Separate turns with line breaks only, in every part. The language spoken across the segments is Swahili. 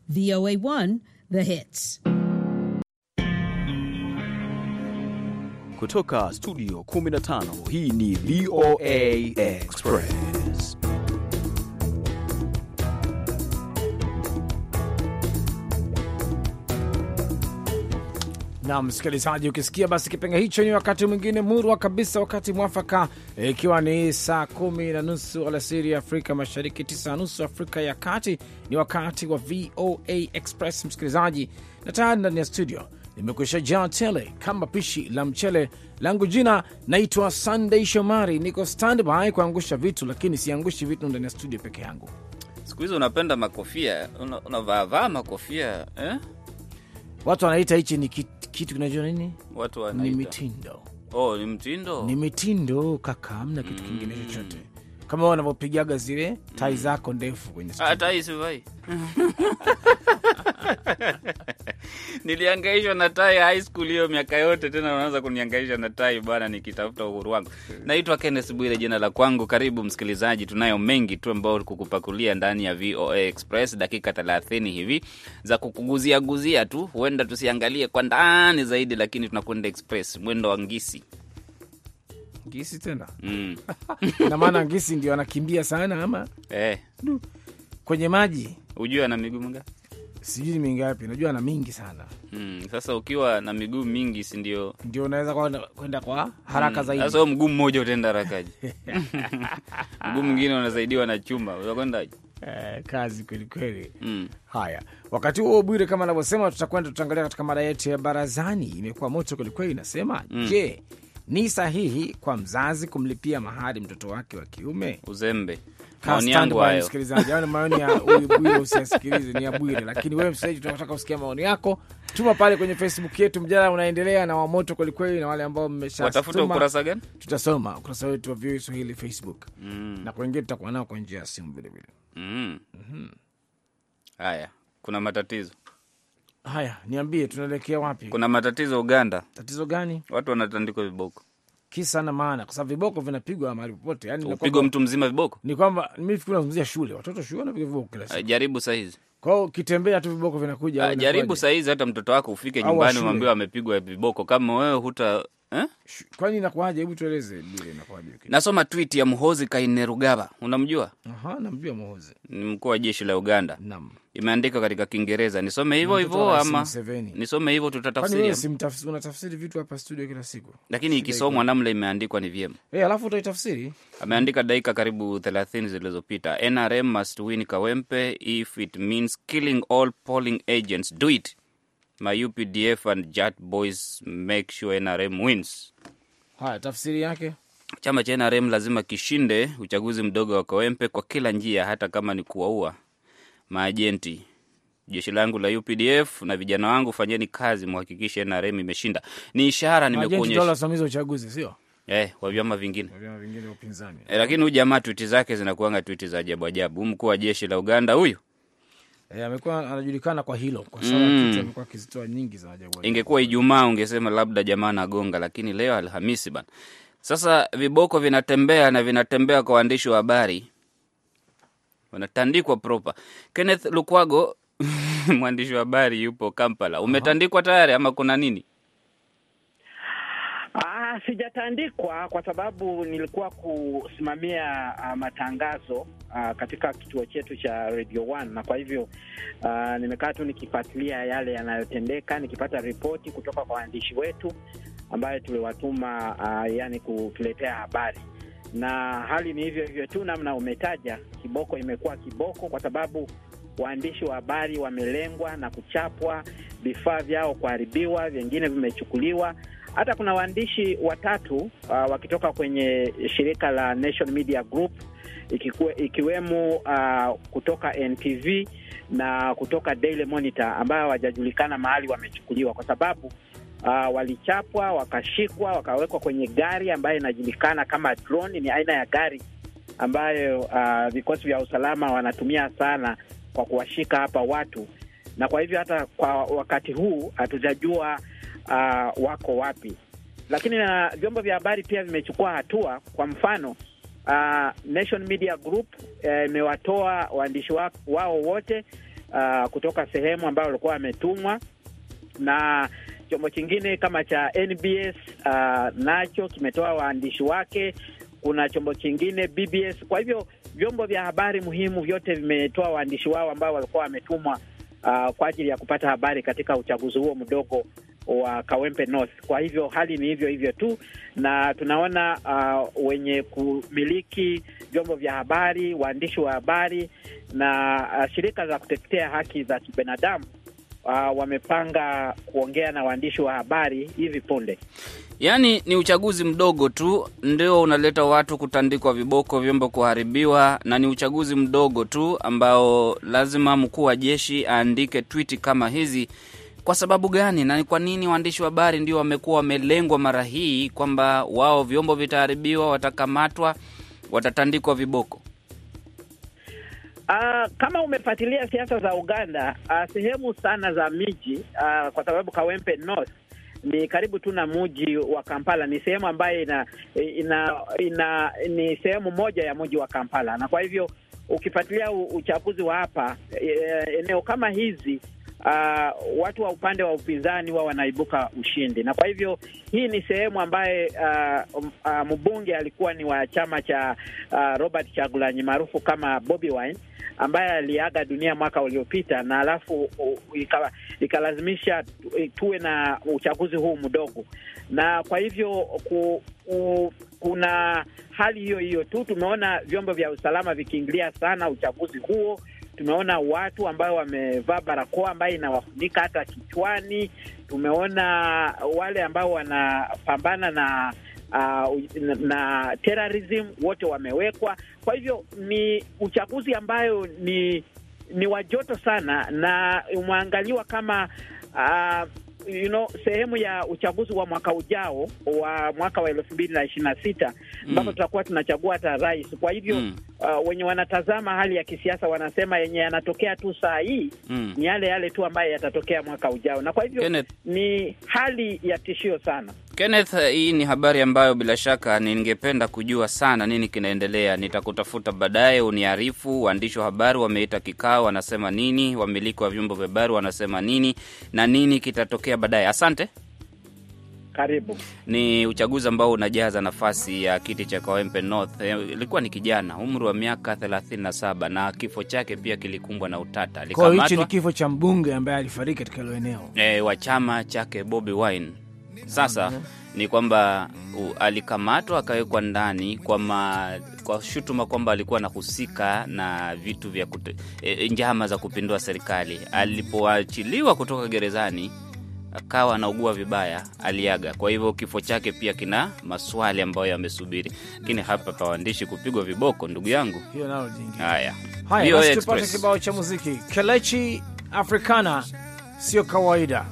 VOA1 The Hits.
Kutoka studio 15, hii ni VOA Express.
Na msikilizaji, ukisikia basi kipenga hicho, ni wakati mwingine murwa kabisa, wakati mwafaka, ikiwa ni saa 10:30 alasiri Afrika Mashariki, 9:30 Afrika ya Kati. Ni wakati wa VOA Express msikilizaji, na tayari ndani ya studio nimekwisha jaa tele kama pishi la mchele. Langu jina naitwa Sunday Shomari, niko standby kuangusha vitu, lakini siangushi vitu ndani ya studio peke yangu.
Siku hizo unapenda makofia, unavaa makofia
Watu wanaita hichi ni kitu kinajua nini?
Watu wanaita
ni mitindo.
Oh, ni mtindo.
Ni mitindo kaka, hamna kitu kingine chochote. Kama wanavyopigaga zile tai zako ndefu kwenye studio.
Tai sivai. Nilihangaishwa na tai high school hiyo miaka yote, tena unaanza kunihangaisha na tai bwana, nikitafuta uhuru wangu. Naitwa Kenneth Bwire jina la kwangu. Karibu msikilizaji, tunayo mengi tu ambao kukupakulia ndani ya VOA Express, dakika 30 hivi za kukuguzia guzia tu. Huenda tusiangalie kwa ndani zaidi, lakini tunakwenda express mwendo wa ngisi.
Ngisi tena? Na maana ngisi ndio anakimbia sana ama? Kwenye maji.
Unajua ana miguu mingapi?
Sijui mingapi, najua ana mingi sana.
Sasa ukiwa na miguu mingi, si ndio
unaweza kwenda kwa haraka zaidi.
Sasa mguu mmoja utaenda harakaje? Mguu mwingine unasaidiwa na chuma, utakwenda
kazi kweli kweli. Haya, wakati huo Bwire, kama anavyosema, tutaangalia katika mada yetu ya barazani. Imekuwa moto kweli kweli, inasema je, ni sahihi kwa mzazi kumlipia mahari mtoto wake wa kiume?
Uzembe. Maoni yangu hayo.
Msikilizaji, hayo ni maoni ya huyu Bwire, usisikilize, ni ya Bwire. Lakini wewe msikilizaji, tunataka usikie maoni yako. Tuma pale kwenye Facebook yetu, mjadala unaendelea na wa moto kweli kweli, na wale ambao mmeshasoma.
Watafuta ukurasa gani?
Tutasoma ukurasa wetu wa VOA Swahili Facebook. Na kwa wengine tutakuwa nao kwa njia ya simu vile vile.
Haya, kuna matatizo.
Haya, niambie tunaelekea wapi?
Kuna matatizo Uganda.
Tatizo gani?
Watu wanatandikwa viboko.
Kisa na maana, kwa sababu viboko vinapigwa mahali popote. Yaani
upigwa mtu mzima viboko?
Ni kwamba mimi fikiri nazungumzia shule. Watoto shule wanapigwa viboko kila siku.
Jaribu saa hizi.
Kwa hiyo kitembea tu viboko vinakuja.
Jaribu saa hizi hata mtoto wako ufike nyumbani umwambie amepigwa viboko, kama wewe huta
Kwani inakuaje? Hebu tueleze bila inakuaje.
Nasoma tweet ya Muhoozi Kainerugaba. Unamjua?
Namjua Muhoozi.
Ni mkuu wa jeshi la Uganda.
Naam.
Imeandika katika Kiingereza. Nisome hivyo hivyo ama nisome hivyo tutatafsiri?
Kwani wewe unatafsiri vitu hapa studio kila siku?
Lakini ikisomwa namna imeandikwa ni vyema.
Alafu utaitafsiri?
Ameandika dakika karibu 30 zilizopita. NRM must win Kawempe if it means killing all polling agents. Do it. My UPDF and JAT boys make sure NRM wins.
Haya, tafsiri yake?
Chama cha NRM lazima kishinde uchaguzi mdogo wa Kawempe kwa kila njia, hata kama ni kuwaua maajenti. Jeshi langu la UPDF na vijana wangu, fanyeni kazi muhakikishe NRM imeshinda. Ni ishara nimekuonyesha.
Dola samizo uchaguzi, sio?
Kwa vyama vingine.
Kwa vyama vingine upinzani.
Lakini huyu jamaa tweet zake zinakuanga tweet za ajabu ajabu. Mkuu wa jeshi la Uganda huyu
amekuwa anajulikana kwa hilo, kwa sababu kitu amekuwa kizitoa nyingi za ajabu.
Ingekuwa Ijumaa ungesema labda jamaa anagonga, lakini leo Alhamisi bana. Sasa viboko vinatembea na vinatembea kwa waandishi wa habari. Wanatandikwa proper. Kenneth Lukwago mwandishi wa habari yupo Kampala. Umetandikwa tayari ama kuna nini?
Sijatandikwa kwa sababu nilikuwa kusimamia matangazo katika kituo chetu cha Radio 1, na kwa hivyo nimekaa tu nikifuatilia yale yanayotendeka, nikipata ripoti kutoka kwa waandishi wetu ambayo tuliwatuma yani kutuletea habari. Na hali ni hivyo hivyo tu namna umetaja. Kiboko imekuwa kiboko kwa sababu waandishi wa habari wamelengwa na kuchapwa, vifaa vyao kuharibiwa, vingine vimechukuliwa. Hata kuna waandishi watatu wakitoka kwenye shirika la Nation Media Group, ikiwemo kutoka NTV na kutoka Daily Monitor, ambao hawajajulikana mahali wamechukuliwa, kwa sababu walichapwa, wakashikwa, wakawekwa kwenye gari ambayo inajulikana kama drone. Ni aina ya gari ambayo vikosi vya usalama wanatumia sana kwa kuwashika hapa watu, na kwa hivyo hata kwa wakati huu hatujajua wako wapi. Lakini vyombo vya habari pia vimechukua hatua. Kwa mfano, Nation Media Group imewatoa waandishi wao wote kutoka sehemu ambayo walikuwa wametumwa, na chombo kingine kama cha NBS nacho kimetoa waandishi wake. Kuna chombo kingine BBS. Kwa hivyo vyombo vya habari muhimu vyote vimetoa waandishi wao ambao walikuwa wametumwa kwa ajili ya kupata habari katika uchaguzi huo mdogo wa Kawempe North. Kwa hivyo hali ni hivyo hivyo tu, na tunaona wenye kumiliki vyombo vya habari, waandishi wa habari na shirika za kutetea haki za kibinadamu wamepanga kuongea na waandishi wa habari hivi punde.
Yaani ni uchaguzi mdogo tu ndio unaleta watu kutandikwa viboko, vyombo kuharibiwa, na ni uchaguzi mdogo tu ambao lazima mkuu wa jeshi aandike tweet kama hizi. Kwa sababu gani, na ni kwa nini waandishi wa habari ndio wamekuwa wamelengwa mara hii, kwamba wao vyombo vitaharibiwa, watakamatwa, watatandikwa viboko?
Kama umefuatilia siasa za Uganda, sehemu sana za miji, kwa sababu Kawempe North ni karibu tu na mji wa Kampala, ni sehemu ambayo ni sehemu moja ya mji wa Kampala, na kwa hivyo ukifuatilia uchaguzi wa hapa eneo kama hizi, watu wa upande wa upinzani wao wanaibuka ushindi, na kwa hivyo hii ni sehemu ambaye mbunge alikuwa ni wa chama cha Robert Chagulanyi maarufu kama Bobi Wine, ambaye aliaga dunia mwaka uliopita, na alafu ikalazimisha tuwe na uchaguzi huu mdogo, na kwa hivyo kuna hali hiyo hiyo tu. Tumeona vyombo vya usalama vikiingilia sana uchaguzi huo. Tumeona watu ambao wamevaa barakoa ambayo inawafunika hata kichwani. Tumeona wale ambao wanapambana na terrorism wote wamewekwa. Kwa hivyo ni uchaguzi ambayo ni wa joto sana, na umeangaliwa kama sehemu ya uchaguzi wa mwaka ujao wa mwaka wa 2026 ambapo tutakuwa tunachagua hata rais. Kwa hivyo wenye wanatazama hali ya kisiasa wanasema yenye yanatokea tu saa hii ni yale tu ambayo yatatokea mwaka ujao, na kwa hivyo Kenneth, ni hali ya tishio sana.
Kenneth, hii ni habari ambayo bila shaka ningependa kujua sana nini kinaendelea. Nitakutafuta baadaye uniarifu. Waandishi wa habari wameita kikao, wanasema nini? Wamiliki wa vyombo vya habari wanasema nini? Na nini kitatokea baadaye? Asante.
Karibu. Ni
uchaguzi ambao unajaza nafasi ya kiti cha Kawempe North. Ilikuwa ni kijana, umri wa miaka 37, na kifo chake pia kilikumbwa na utata.
Alikamatwa. Kwa hiyo ni kifo cha mbunge ambaye alifariki katika hilo eneo.
Wa chama chake Bobi Wine. Sasa ni kwamba alikamatwa akawekwa ndani kwa shutuma kwamba alikuwa anahusika na vitu vya njama za kupindua serikali. Alipoachiliwa kutoka gerezani akawa anaugua vibaya, aliaga. Kwa hivyo kifo chake pia kina maswali ambayo yamesubiri. Lakini hapa pa waandishi kupigwa viboko, ndugu yangu,
hiyo nalo jingi.
Haya,
basi tupate kibao cha muziki. Kelechi Africana, sio kawaida.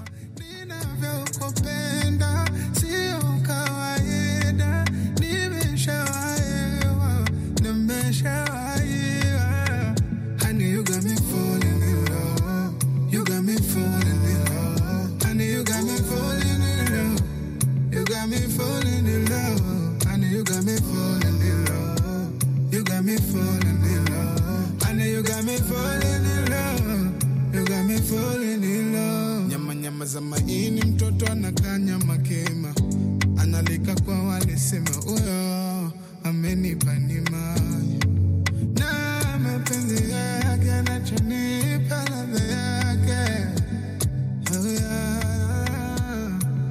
Nyama za maini, mtoto anakanya makema, analika kwa wale sema uyo amenipa nima, na mapenzi yake anachonipa ladha yake. Oh yeah,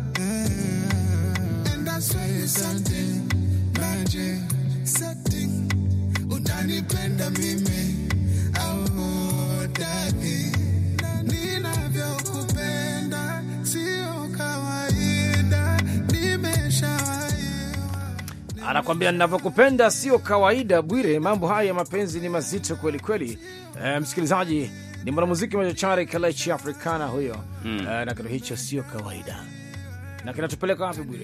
and that's why you something magic setting. Unanipenda mimi au dadi, ninavyokupenda sio kawaida,
anakwambia ninavyokupenda sio kawaida. Bwire, mambo haya ya mapenzi ni mazito kweli kweli. Msikilizaji, ni mwanamuziki machachari Kelechi Africana huyo. Na kitu hicho sio kawaida. Na kinatupeleka wapi Bwire?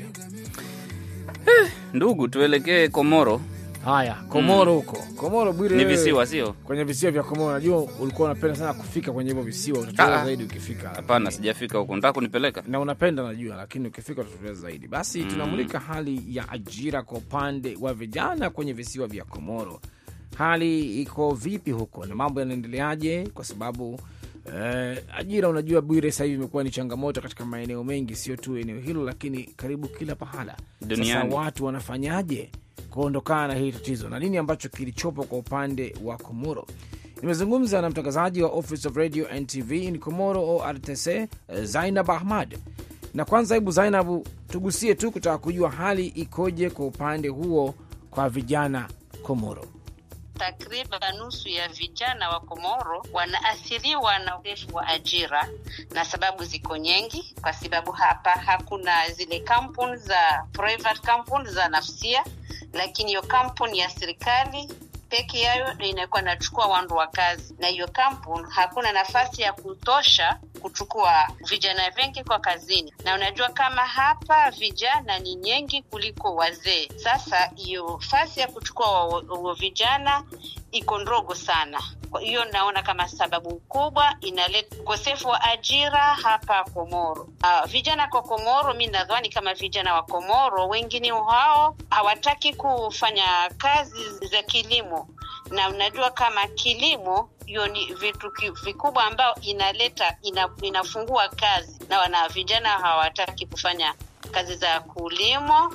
Ndugu, tuelekee Komoro.
Haya, Komoro huko. Komoro Bwire,
ni visiwa sio?
Kwenye visiwa vya Komoro, najua ulikuwa unapenda sana kufika kwenye hivyo visiwa. Utatoa zaidi ukifika.
Hapana, sijafika huko. Nataka kunipeleka.
Na unapenda najua, lakini ukifika utatoa zaidi. Basi tunamulika hali ya ajira kwa upande wa vijana kwenye visiwa vya Komoro. Hali iko vipi huko na mambo yanaendeleaje? Kwa sababu Ajira, unajua Bwire, sasa hivi imekuwa ni changamoto katika maeneo mengi, sio tu eneo hilo, lakini karibu kila pahala duniani. Sasa watu wanafanyaje kuondokana na hili tatizo na nini ambacho kilichopo kwa upande wa Komoro? Nimezungumza na mtangazaji wa Office of Radio and TV in Komoro ORTC, Zainab Ahmad. Na kwanza, hebu Zainab, tugusie tu kutaka kujua hali ikoje kwa upande huo kwa vijana Komoro.
Takriban nusu ya vijana wa Komoro wanaathiriwa na ukosefu wa ajira, na sababu ziko nyingi. Kwa sababu hapa hakuna zile kampuni za private company za nafsia, lakini hiyo kampuni ya serikali peke yao inakuwa inachukua wandu wa kazi, na hiyo kampuni hakuna nafasi ya kutosha kuchukua vijana wengi kwa kazini. Na unajua kama hapa vijana ni nyingi kuliko wazee. Sasa hiyo nafasi ya kuchukua vijana iko ndogo sana. Kwa hiyo naona kama sababu kubwa inaleta ukosefu wa ajira hapa Komoro. Vijana kwa Komoro, mimi nadhani kama vijana wa Komoro wengine hao hawataki kufanya kazi za kilimo. Na unajua kama kilimo hiyo ni vitu vikubwa ambao inafungua kazi, na wana vijana hawataki kufanya kazi za kulimo.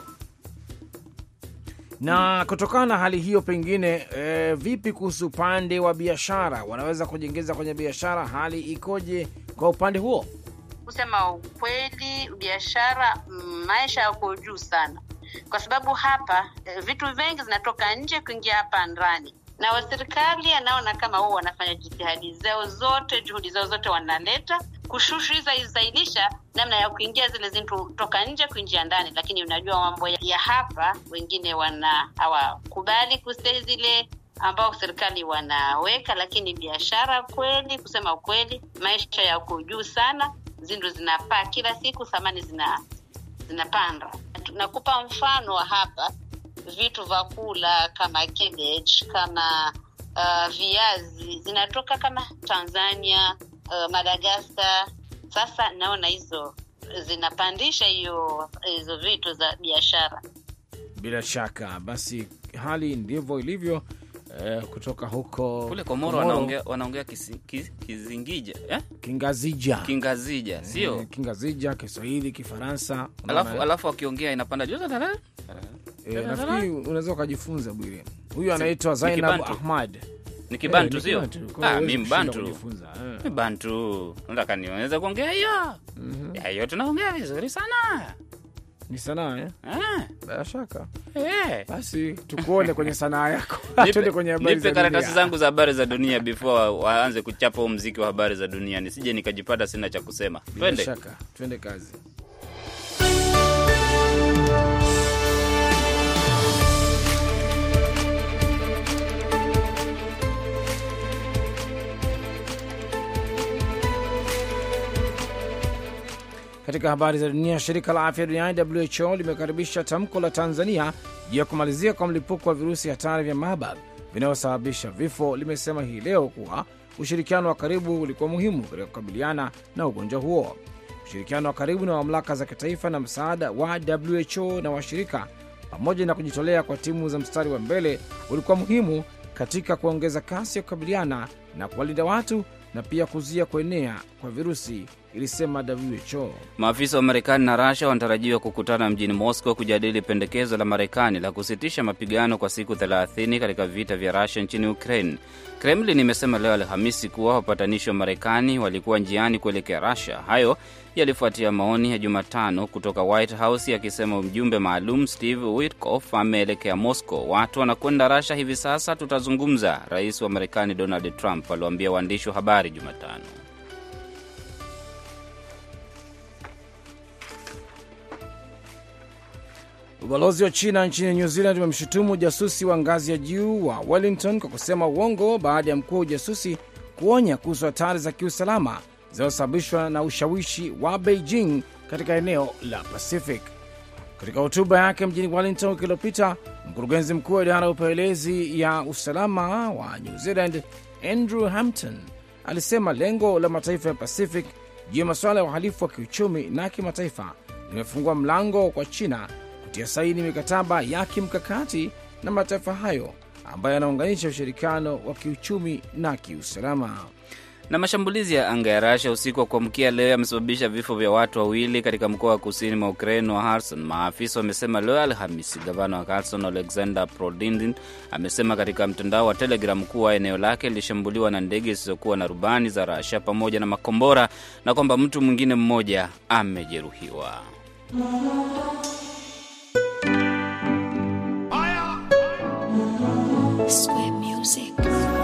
Na kutokana na hali hiyo, pengine vipi kuhusu upande wa biashara? Wanaweza kujengeza kwenye biashara? Hali ikoje kwa upande huo?
Kusema ukweli, biashara maisha yako juu sana, kwa sababu hapa vitu vingi zinatoka nje kuingia hapa ndani, na serikali anaona kama wao wanafanya juhudi zao zote wanaleta kushushiza namna ya kuingia zile zintu toka nje kuingia ndani. Lakini unajua mambo ya hapa, wengine hawakubali kusema zile ambao serikali wanaweka. Lakini biashara kweli, kusema ukweli, maisha yako juu sana, zindu zinapaa kila siku, thamani zinapanda. Nakupa mfano hapa, vitu vya kula kama cabbage, kama viazi zinatoka kama Tanzania, Madagascar. Sasa naona hizo zinapandisha hizo vitu za biashara.
Bila shaka basi hali ndivyo ilivyo. Kutoka huko
kule Komoro wanaongea Kizingija, Kingazija, sio
Kingazija, Kiswahili, Kifaransa.
Alafu akiongea inapanda juu.
Nafikiri unaweza kujifunza Bwire. Huyu anaitwa Zainab Ahmad.
Ni Kibantu, sio? Mimi Mbantu. Bantu. Nataka niweze kuongea hiyo. Hiyo tunaongea vizuri sana.
Ni sanaa bila shaka. Basi tukuone kwenye sanaa yako. Twende kwenye habari za dunia.
Nipe karatasi zangu za habari za dunia before waanze kuchapa muziki wa habari za dunia. Nisije nikajipata sina cha kusema. Twende.
Bila shaka. Twende kazi. Katika habari za dunia, shirika la afya duniani WHO limekaribisha tamko la Tanzania juu ya kumalizia kwa mlipuko wa virusi hatari vya Marburg vinavyosababisha vifo. Limesema hii leo kuwa ushirikiano wa karibu ulikuwa muhimu katika kukabiliana na ugonjwa huo. Ushirikiano wa karibu na mamlaka za kitaifa na msaada wa WHO na washirika, pamoja na kujitolea kwa timu za mstari wa mbele, ulikuwa muhimu katika kuongeza kasi ya kukabiliana na kuwalinda watu na pia kuzuia kuenea kwa virusi, ilisema WHO.
Maafisa wa Marekani na Russia wanatarajiwa kukutana mjini Moscow kujadili pendekezo la Marekani la kusitisha mapigano kwa siku 30 katika vita vya Russia nchini Ukraine. Kremlin imesema leo Alhamisi kuwa wapatanishi wa Marekani walikuwa njiani kuelekea Russia. Hayo yalifuatia maoni ya Jumatano kutoka White House yakisema mjumbe maalum Steve Witkoff ameelekea Moscow. Watu wanakwenda Russia hivi sasa, tutazungumza, Rais wa Marekani Donald Trump aliwaambia waandishi wa habari Jumatano.
Ubalozi wa China nchini New Zealand umemshutumu jasusi wa ngazi ya juu wa Wellington kwa kusema uongo baada ya mkuu wa ujasusi kuonya kuhusu hatari za kiusalama zinazosababishwa na ushawishi wa Beijing katika eneo la Pacific. Katika hotuba yake mjini Wellington wiki iliyopita, mkurugenzi mkuu wa idara ya upelelezi ya usalama wa New Zealand Andrew Hampton alisema lengo la mataifa ya Pacific juu ya masuala ya uhalifu wa kiuchumi na kimataifa limefungua mlango kwa China kutia saini mikataba ya kimkakati na mataifa hayo ambayo yanaunganisha ushirikiano wa kiuchumi na kiusalama.
Na mashambulizi ya anga ya Russia usiku wa kuamkia leo yamesababisha vifo vya watu wawili katika mkoa wa kusini mwa Ukraine wa Kherson. Maafisa wamesema leo Alhamisi. Gavana wa Kherson Alexander Prodindin amesema katika mtandao wa Telegram kuwa eneo lake lilishambuliwa na ndege zisizokuwa na rubani za Russia pamoja na makombora na kwamba mtu mwingine mmoja amejeruhiwa.
Sweet music.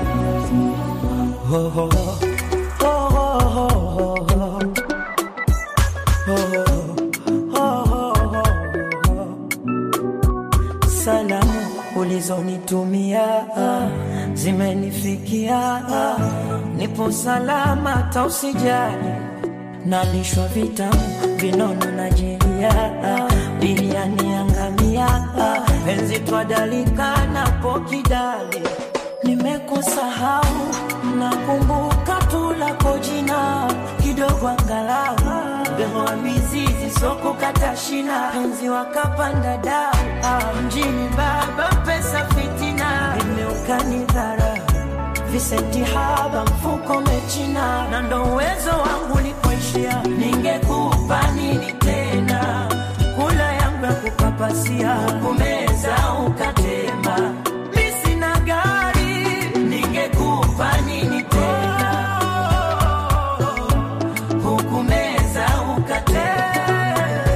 Salamu ulizonitumia zimenifikia, nipo salama tausijali, nalishwa vitamu vinono na jelia, biriani angamia, penzi twadalika na pokidali, nimekusahau nakumbuka tulako jina, kidogo angalau beho wa mizizi soko katashina, penzi wakapanda dau, mjini baba pesa fitina, nimeukani dhara visenti haba mfuko mechina, na ndo uwezo wangu likoishia, ningekupa nini tena, kula yangu ya kukapasia, kumeza ukatema, misi na gari, ningekupa nini tena, hukumeza ukatema,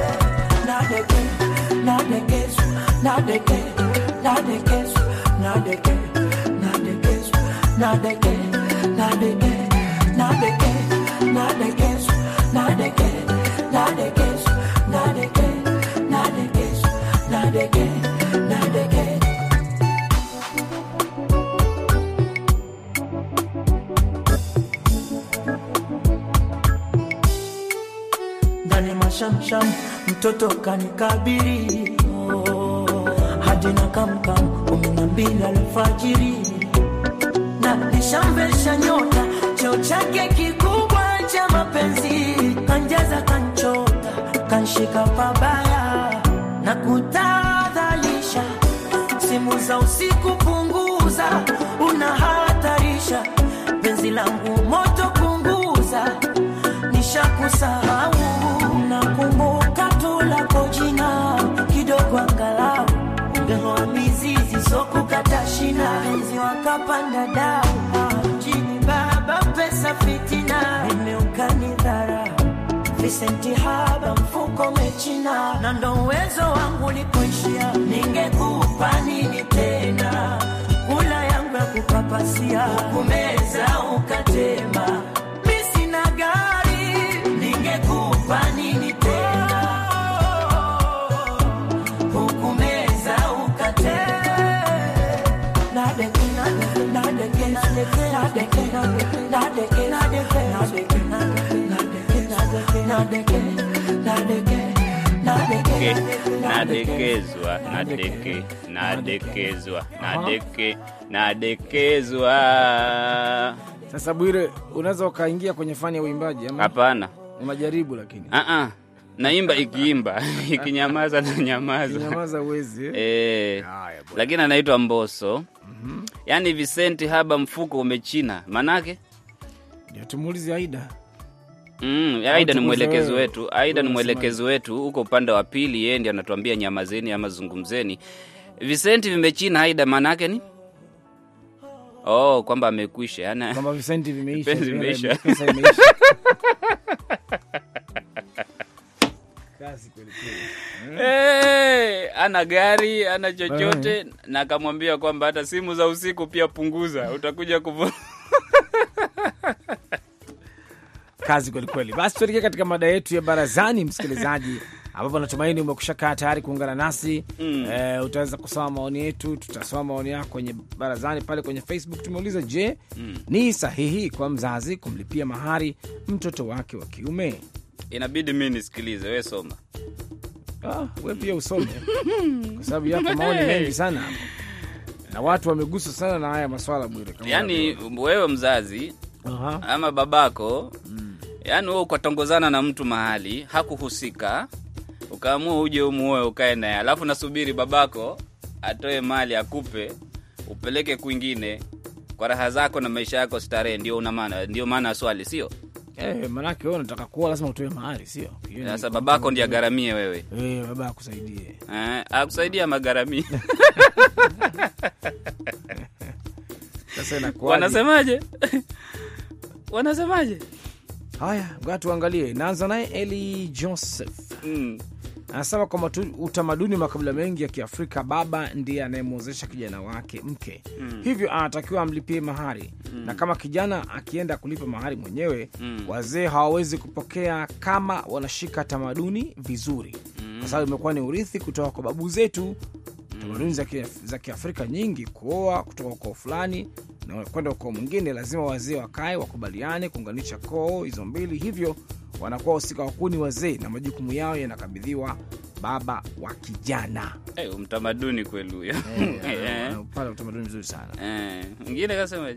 nadekesu, nadekesu, nadekesu, nadekesu, nadekesu, nadeke, nadeke, nadeke, nadekesu, nadeke, nadekesu, nadeke, nadekesu, nadeke, nadeke. Ndani mashamsham mtoto kanikabiri, hadi na kamkam 12 alfajiri, na nishambesha nyota cheo chake kikubwa cha mapenzi, kanjaza kanchota kanshika pabaya na kutadhalisha, simu za usiku punguza, unahatarisha penzi langu moto punguza, nishakusahau nakumbuka tulako jina, kidogo angalau beho mizizi soko katashina, penzi wakapanda dau, mjini baba pesa fitina, nimeukani dhara visenti haba mfuko mechina, na ndo uwezo wangu likoishia, ningekupa nini tena, kula yangu ya kukapasia, kumeza ukatema, misi na gari, ningekupa nini tena, hukumeza ukatema, nadeke, nadeke, nadeke, nadeke, nadeke, nadeke, nadeke, nadeke,
nadekezwa, nadeke, nadekezwa, nadeke, nadekezwa.
Sasa Bwire, unaweza ukaingia kwenye fani ya uimbaji ama?
Hapana.
Unajaribu lakini.
Naimba ikiimba, ikinyamaza na nyamaza.
Ikinyamaza uwezi.
Lakini anaitwa Mbosso. Yaani Vicente haba mfuko umechina. Manake?
Ndio tumuulize Aida.
Aida ni mwelekezi wetu. Aida ni mwelekezi wetu huko upande wa pili, yeye ndiye anatuambia nyamazeni ama zungumzeni. Vicente vimechina, Aida manake ni? Kwamba amekwisha. Yaani
kwamba Vicente vimeisha.
Vimeisha.
Pesa imeisha. Kazi kweli kweli.
Ana gari, ana chochote, na akamwambia kwamba hata simu za usiku pia punguza, utakuja kuvuna.
Kazi kweli kweli. Basi tuelekee katika mada yetu ya barazani, msikilizaji, ambapo natumaini umekushakaa tayari kuungana nasi. Utaweza kusoma maoni yetu, tutasoma maoni yako kwenye barazani pale kwenye Facebook. Tumeuliza, je, ni sahihi kwa mzazi kumlipia mahari mtoto wake wa kiume?
Inabidi mimi nisikilize, wewe soma.
Wewe pia usome. Kwa sababu yako maoni mengi sana hapo. Na watu wamegusa sana na haya maswala Bwire.
Yaani wewe mzazi ama babako, yaani wewe ukatongozana na mtu mahali, hakuhusika, ukaamua uje umuoe ukae naye, alafu nasubiri babako atoe mali akupe upeleke kwingine kwa raha zako na maisha yako starehe, ndio maana swali, sio?
Manake wewe unataka kuoa lazima utoe mahari, sio?
Sasa babako ndiye agaramie wewe.
Baba akusaidie.
Akusaidia magaramie.
Sasa inakuwa
Wanasemaje?
Haya, ngoja tuangalie. Naanza naye Eli Joseph. Anasema kwamba utamaduni wa makabila mengi ya Kiafrika, baba ndiye anayemwozesha kijana wake mke. Hivyo anatakiwa amlipie mahari. Na kama kijana akienda kulipa mahari mwenyewe, wazee hawawezi kupokea kama wanashika tamaduni vizuri. Kwa sababu imekuwa ni urithi kutoka kwa babu zetu. Tamaduni za Kiafrika nyingi, kuoa kutoka kwa fulani na kwenda kwa mwingine, lazima wazee wakae wakubaliane kuunganisha koo hizo mbili. Hivyo wanakuwa usika wakuni wazee na majukumu yao yanakabidhiwa baba wa kijana.
Mtamaduni kweli huyo.
Pale utamaduni mzuri sana.
Mwingine kasemaje?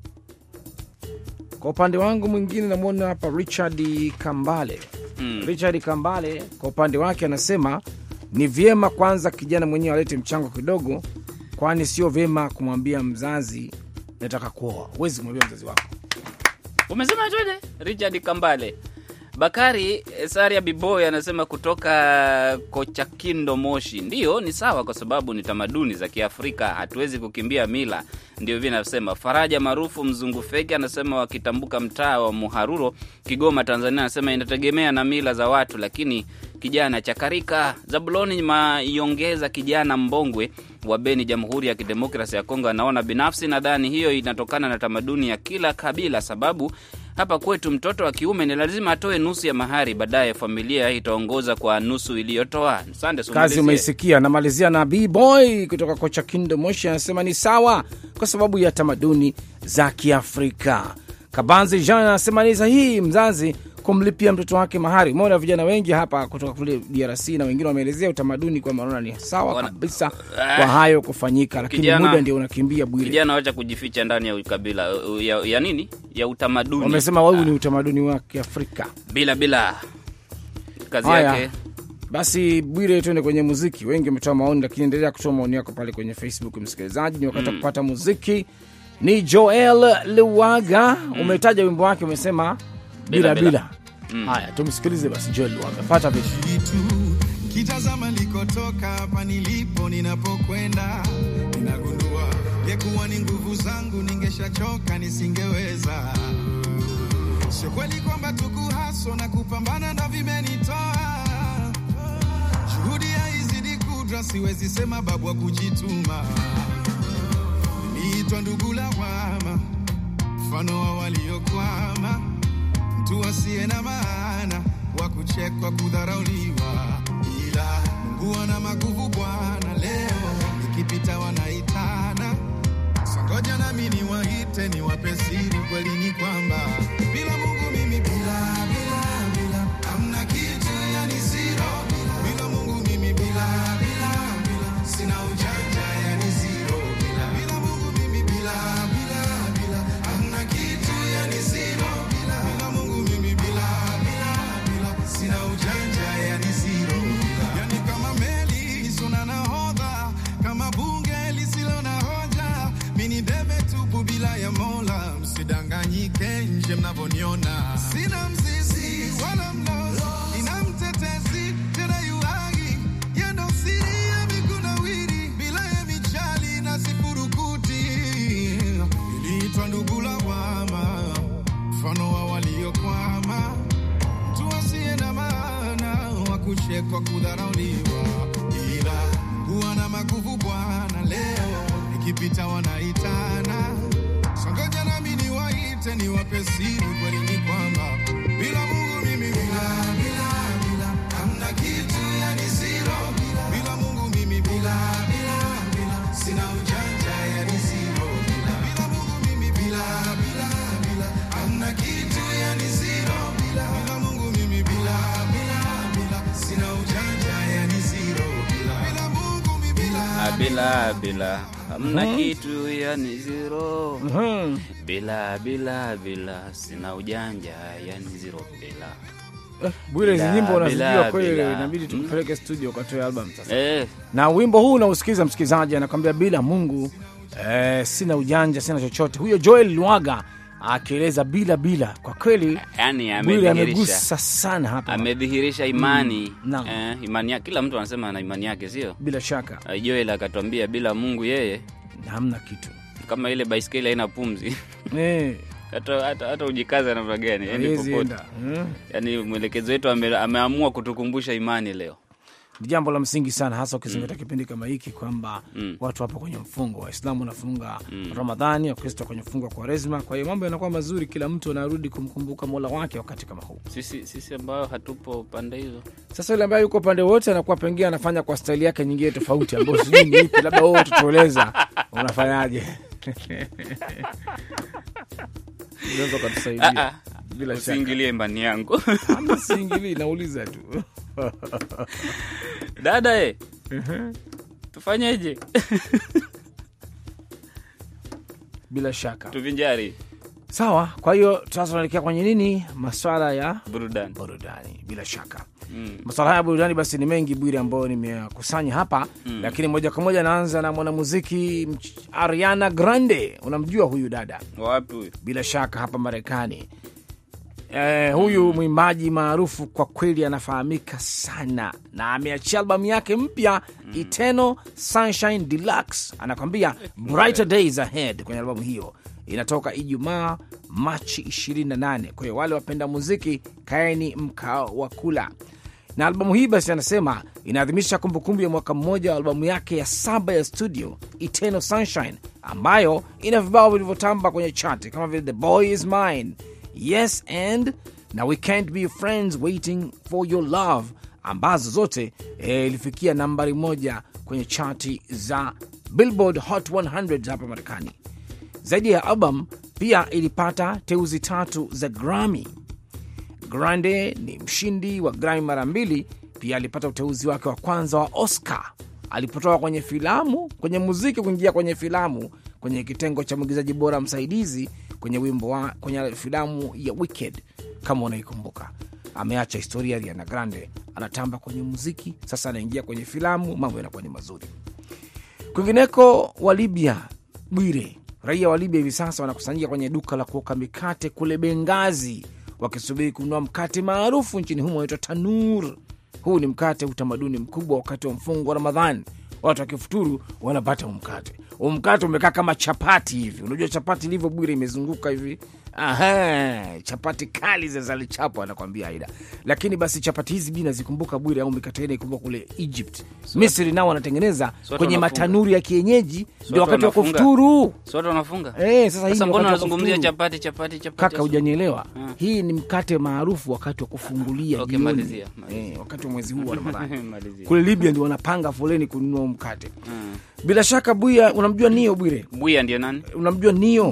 Kwa upande wangu mwingine namuona hapa Richard Kambale. Richard Kambale kwa upande wake anasema ni vyema kwanza kijana mwenyewe alete mchango kidogo, kwani sio vyema kumwambia mzazi nataka kuoa. Huwezi kumwambia mzazi wako.
Umesema chote? Richard Kambale. Bakari Saria Biboy anasema kutoka Kochakindo Moshi. Ndiyo, ni sawa kwa sababu ni tamaduni za Kiafrika, hatuwezi kukimbia mila. Ndio hivi nasema. Faraja maarufu Mzungu Feki anasema wakitambuka mtaa wa Muharuro, Kigoma, Tanzania, anasema inategemea na mila za watu, lakini kijana chakarika. Zabuloni Mayongeza kijana Mbongwe wa Beni, Jamhuri ya Kidemokrasia ya Kongo, anaona binafsi nadhani hiyo inatokana na tamaduni ya kila kabila, sababu hapa kwetu mtoto wa kiume ni lazima atoe nusu ya mahari, baadaye familia itaongoza kwa nusu iliyotoa. Asante sana.
Kazi umeisikia. Namalizia na B-Boy kutoka Kocha Kindo Moshi anasema ni sawa kwa sababu ya tamaduni za Kiafrika. Kabanzi Jean anasema ni sahihi mzazi kumlipia mtoto wake mahari. Umeona vijana wengi hapa kutoka kule DRC na wengine wameelezea utamaduni kwa maana ni sawa kabisa kwa hayo kufanyika, lakini muda ndio unakimbia bure.
Kijana acha kujificha ndani ya ukabila ya nini? Ya utamaduni.
Wamesema wao ni utamaduni wa Kiafrika.
Bila kazi yake.
Basi Bwire, tuende kwenye muziki. Wengi wametoa maoni, lakini endelea kutoa maoni yako pale kwenye Facebook msikilizaji. Ni wakati kupata muziki. Ni Joel Luwaga. Umetaja wimbo wake, umesema bila. Haya, tumsikilize basi Joel Luwaga. Pata vitu.
Kitazama likotoka hapa nilipo ninapokwenda, ninagundua yekuwa ni nguvu zangu ningeshachoka nisingeweza. Sio kweli kwamba tukuhaso na kupambana ndo vimenitoa. Juhudi haizidi kudra, siwezi sema babu wa kujituma. Niitwa ndugu lawama, mfano wa waliokwama, mtu asiye na maana, wa kuchekwa, kudharauliwa. Ila Mungu ana maguvu Bwana, leo nikipita wanaitana. Songoja nami niwaite, niwape siri, kweli ni kwamba bila Mungu mimi bila hamna kitu, yani zero. Bila Mungu mimi bila sina ujanja, yani zero. Bila Mungu mimi bila hamna kitu, yani zero. Bila Mungu mimi bila sina ujanja, yani zero. Yani kama meli isona nahodha, kama bunge lisilo na hoja, mini debe tupu bila ya Mola. Msidanganyike nje mnavoniona, sina mzizi wala mlozi, ina mtetezi tena yuagi, yendo siri ya mikunawiri, bila ya michali na sifurukuti. Iliitwa ndugu lawama, mfano wa waliokwama, mtu asiye na maana, wa kuchekwa, kudharauliwa. Ila huwa na maguvu Bwana, leo nikipita wanaitana. Songoja nami niwaite, niwape siri, kweli ni kwamba bila Mungu mimi bila hamna kitu, yani zero. Bila Mungu mimi bila sina ujanja, yani zero. Bila Mungu mimi bila hamna kitu, yani zero. Bila Mungu mimi bila sina ujanja, yani zero. Bila Mungu mimi
bila hamna kitu, yani zero. Bila sina ujanja, yani zero.
Bwire, hizi nyimbo unazijua kweli, inabidi tukupeleke studio ukatoe album sasa. Na wimbo huu unausikiza msikilizaji, anakuambia bila Mungu Sina ujanja, sina chochote. Huyo Joel Lwaga akieleza bila kwa kweli,
yani
amegusa sana hapa,
amedhihirisha imani. Imani yake, kila mtu anasema ana imani yake, sio? Bila
shaka.
Joel akatuambia bila Mungu yeye
hamna kitu,
kama ile baiskeli haina pumzi. hata ujikaza namna gani, yani popote. Yani mwelekezo wetu ameamua kutukumbusha imani leo.
Ni jambo la msingi sana, hasa ukizingatia kipindi kama hiki kwamba watu hapo kwenye mfungo, Waislamu wanafunga Ramadhani, Wakristo kwenye mfungo wa Kwaresma. Kwa hiyo mambo yanakuwa mazuri, kila mtu anarudi kumkumbuka Mola wake wakati kama huu.
Sisi ambao hatupo pande hizo,
sasa yule ambaye yuko pande wote anakuwa pengine anafanya kwa staili yake nyingine tofauti, ambayo sijui ni ipi. Labda wewe tutueleza unafanyaje? Unaweza kutusaidia?
Bila shaka. Usiingilie imani yangu.
Usiingilie, nauliza tu.
Dada tufanyeje?
Bila shaka
tuvinjari.
Sawa, kwa hiyo sasa tunaelekea kwenye nini? Masuala ya
burudani.
Bila shaka. Masuala ya burudani basi ni mengi Bwire, ambayo nimekusanya hapa. Lakini moja kwa moja naanza na mwanamuziki Ariana Grande. Unamjua huyu dada?
Wapi huyu?
Bila shaka hapa Marekani. Huyu mwimbaji maarufu kwa kweli, anafahamika sana na ameachia albamu yake mpya Eternal Sunshine Deluxe. Anakwambia Brighter Days Ahead kwenye albamu hiyo. Inatoka Ijumaa Machi 28. Kwa hiyo wale wapenda muziki, kaeni mkao wa kula. Na albamu hii basi anasema inaadhimisha kumbukumbu ya mwaka mmoja wa albamu yake ya 7 ya studio Eternal Sunshine, ambayo ina vibao vilivyotamba kwenye chart kama vile The Boy Is Mine, Yes and na We Can't Be Friends Waiting For Your Love, ambazo zote ilifikia nambari 1 kwenye chati za Billboard Hot 100 hapa Marekani. Zaidi ya album, pia ilipata teuzi 3 za Grammy. Grande ni mshindi wa Grammy mara 2. Pia alipata uteuzi wake wa kwanza wa Oscar alipotoka kwenye filamu, kwenye muziki kuingia kwenye filamu, kwenye kitengo cha mwigizaji bora msaidizi kwenye filamu ya Wicked, kama unaikumbuka. Ameacha historia ya Ariana Grande, anatamba kwenye muziki, sasa anaingia kwenye filamu, mambo yanakuwa ni mazuri. Kwingineko wa Libya, Bwire, raia wa Libya hivi sasa wanakusanyika kwenye duka la kuoka mikate kule Benghazi, wakisubiri kununua mkate maarufu nchini humo unaitwa Tanur. Huu ni mkate utamaduni mkubwa wakati wa mfungo wa Ramadhani. Watu wakifuturu wanapata mkate. Mkate umekaa kama chapati hivi. Unajua chapati ilivyo Bwire, imezunguka hivi. Chapati kali zilizochapwa anakuambia Aida. Lakini basi chapati hizi bina zikumbuka Bwire, au mikate ile ikumbuka kule Egypt. Misri nao wanatengeneza kwenye matanuri ya kienyeji, ndio wakati wa kufuturu.
Sote wanafunga.
Sasa
mbona unazungumzia chapati?
Kaka, hujanielewa. Hii ni mkate maarufu wakati wa kufungulia jioni.
Malizia.
Wakati wa mwezi huu wa Ramadhani. Kule Libya ndio wanapanga foleni kununua mkate. Bila shaka Buya, unamjua Nio Bwire?
Buya ndio nani?
Unamjua Nio?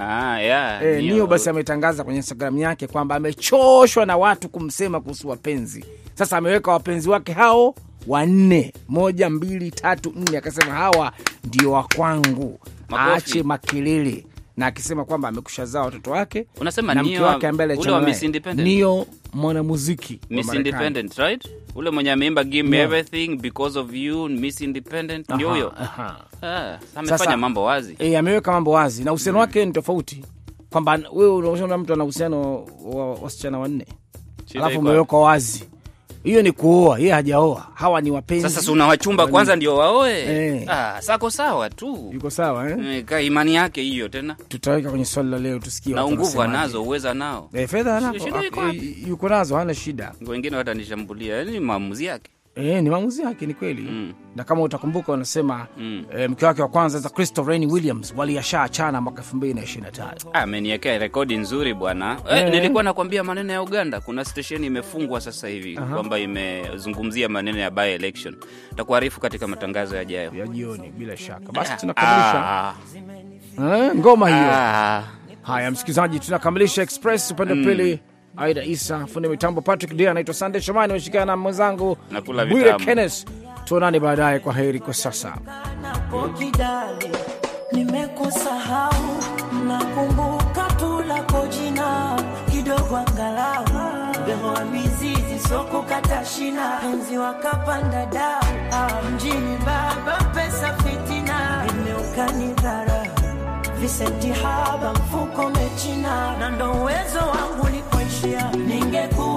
Nio basi ametangaza kwenye Instagram yake kwamba amechoshwa na watu kumsema kuhusu wapenzi. Sasa ameweka wapenzi wake hao 4, 1, 2, 3, 4, akasema hawa ndio wa kwangu. Aache makelele, na akisema kwamba amekushazaa watoto wake.
Unasema
na mke wake mbele
ule wa Miss Independent.
Nio mwanamuziki
Miss Independent, right? Ule mwenye ameimba Give Me Everything Because of You, Miss Independent, ndio huyo. Amefanya mambo wazi.
Ameweka mambo wazi, na uhusiano wake ni tofauti. Kwamba wewe unaona mtu ana uhusiano wa wasichana 4. Alafu umeweka wazi. Hiyo ni kuoa, yeye hajaoa. Hawa ni wapenzi.
Sasa unawachumba kwanza ndio waoe. Sako sawa tu.
Yuko sawa
imani yake hiyo tena.
Tutaweka kwenye swali la leo tusikie
watu wanasema. Na nguvu anazo, uweza nao.
Fedha anazo. Yuko nazo, hana shida.
Wengine watanishambulia, ni maamuzi yake.
Ni maamuzi yake, ni kweli. Na kama utakumbuka wanasema mke wake wa kwanza za Crystal Rain Williams waliachana mwaka 2025.
Ameniwekea rekodi nzuri bwana. Nilikuwa nakwambia maneno ya Uganda, kuna station imefungwa sasa hivi kwamba imezungumzia maneno ya by election. Tutakuarifu katika matangazo yajayo
ya jioni bila shaka. Basi tunakamilisha ngoma hiyo. Haya msikilizaji, tunakamilisha Express upande pili. Aida Isa, fundi mitambo Patrick Dea, naitwa Sunday Shomani, nimeshikana na mwenzangu Bwire Kenneth. Tuonane baadaye, kwa heri kwa sasa.
Nimekusahau, nakumbuka tu lako jina kidogo angalau. Beho wa mizizi soko kata shina, enzi wakapanda dau. Mjini baba pesa fitina, nimeukani dhara. visenti haba mfuko mechina, na ndo uwezo wangu ulipoishia. Ningekuwa